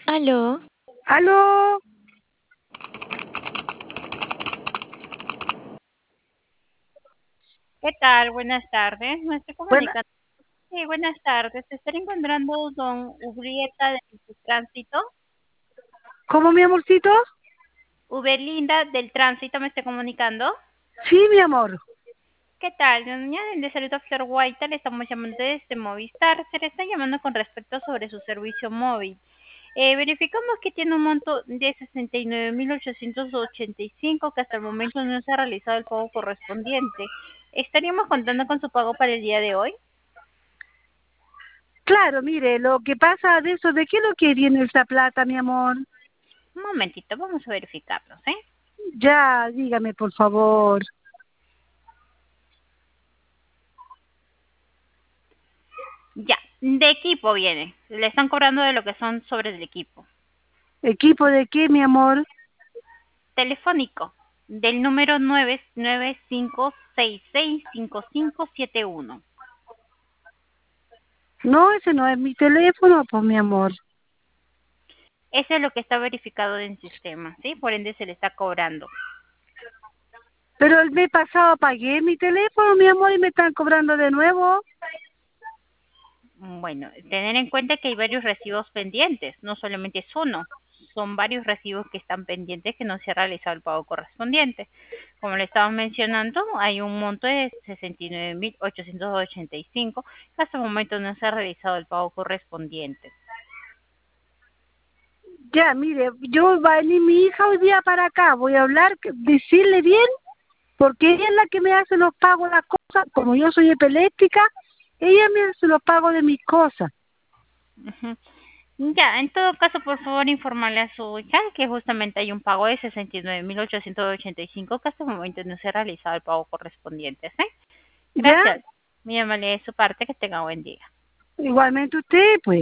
Aló, Aló, ¿Qué tal? Buenas tardes. Me estoy bueno, comunicando. Sí, buenas tardes. Se está encontrando don Ubrieta del tránsito. ¿cómo mi amorcito? Ubelinda del tránsito me estoy comunicando. Sí, mi amor. ¿Qué tal? Doña de salud Flor Guaita, le estamos llamando desde Movistar. Se le está llamando con respecto sobre su servicio móvil. Verificamos que tiene un monto de 69.885 que hasta el momento no se ha realizado el pago correspondiente. ¿Estaríamos contando con su pago para el día de hoy? Claro, mire, lo que pasa de eso, ¿de qué es lo que viene esa plata, mi amor? Un momentito, vamos a verificarlo, ¿sí? Ya, dígame, por favor. Ya, de equipo viene. Le están cobrando de lo que son sobres del equipo. ¿Equipo de qué, mi amor? Telefónico, del número 995665571. No, ese no es mi teléfono, pues, mi amor. Eso es lo que está verificado en el sistema, ¿sí? Por ende se le está cobrando. Pero el mes pasado pagué mi teléfono, mi amor, y me están cobrando de nuevo. Bueno, tener en cuenta que hay varios recibos pendientes, no solamente es uno, son varios recibos que están pendientes que no se ha realizado el pago correspondiente. Como le estaba mencionando, hay un monto de 69.885 que hasta el momento no se ha realizado el pago correspondiente. Ya, mire, yo va a venir mi hija hoy día para acá, voy a hablar, decirle bien, porque ella es la que me hace los pagos, las cosas, como yo soy epiléptica, ella me hace los pagos de mis cosas. Ujú. Ya, en todo caso, por favor, informarle a su hija que justamente hay un pago de 69.885 que hasta el momento no se ha realizado el pago correspondiente, ¿sí? ¿Ya? Gracias. Mi amable de su parte, que tenga buen día. Igualmente usted, pues.